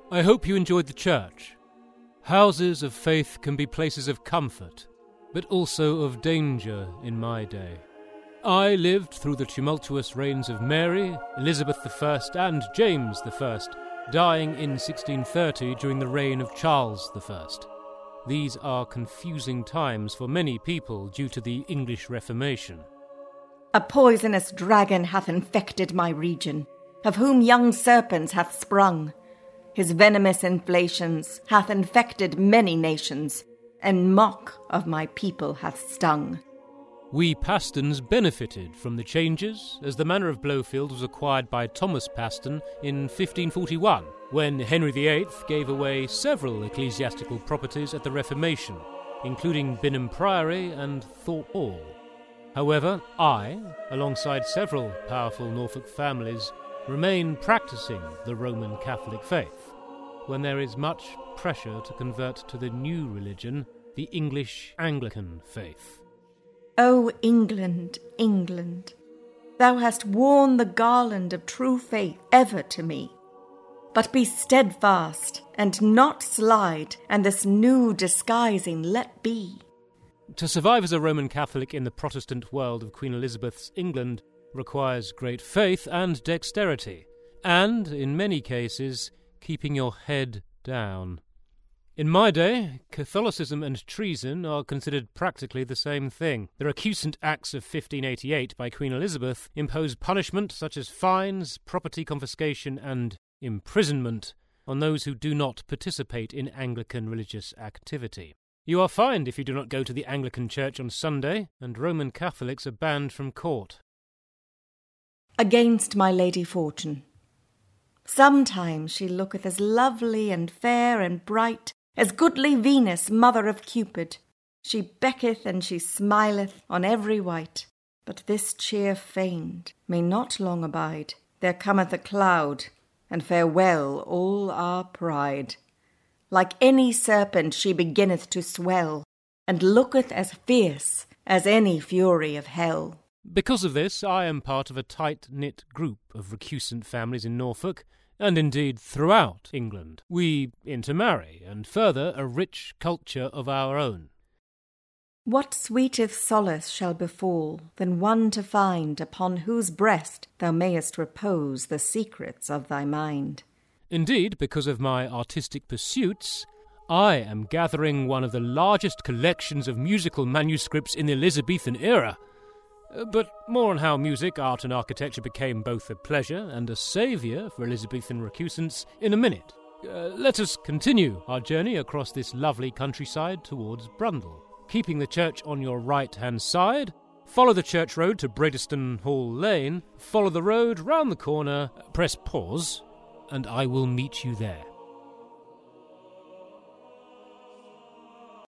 I hope you enjoyed the church. Houses of faith can be places of comfort, but also of danger in my day. I lived through the tumultuous reigns of Mary, Elizabeth I, and James I, dying in 1630 during the reign of Charles I. These are confusing times for many people due to the English Reformation. A poisonous dragon hath infected my region, of whom young serpents hath sprung. His venomous inflations hath infected many nations, and mock of my people hath stung. We Pastons benefited from the changes, as the manor of Blowfield was acquired by Thomas Paston in 1541, when Henry VIII gave away several ecclesiastical properties at the Reformation, including Binham Priory and Thorpe Hall. However, I, alongside several powerful Norfolk families, remain practising the Roman Catholic faith, when there is much pressure to convert to the new religion, the English Anglican faith. O England, England, thou hast worn the garland of true faith ever to me. But be steadfast, and not slide, and this new disguising let be. To survive as a Roman Catholic in the Protestant world of Queen Elizabeth's England requires great faith and dexterity, and, in many cases, keeping your head down. In my day, Catholicism and treason are considered practically the same thing. The recusant Acts of 1588 by Queen Elizabeth imposed punishment such as fines, property confiscation, and imprisonment on those who do not participate in Anglican religious activity. You are fined if you do not go to the Anglican Church on Sunday, and Roman Catholics are banned from court. Against my Lady Fortune. Sometimes she looketh as lovely and fair and bright as goodly Venus, mother of Cupid. She becketh and she smileth on every wight. But this cheer feigned may not long abide. There cometh a cloud, and farewell all our pride. Like any serpent she beginneth to swell, and looketh as fierce as any fury of hell. Because of this, I am part of a tight-knit group of recusant families in Norfolk, and indeed throughout England. We intermarry, and further a rich culture of our own. What sweetest solace shall befall than one to find upon whose breast thou mayest repose the secrets of thy mind? Indeed, because of my artistic pursuits, I am gathering one of the largest collections of musical manuscripts in the Elizabethan era. But more on how music, art and architecture became both a pleasure and a saviour for Elizabethan recusants in a minute. Let us continue our journey across this lovely countryside towards Brundall. Keeping the church on your right-hand side, follow the church road to Bradeston Hall Lane, follow the road round the corner, press pause, and I will meet you there.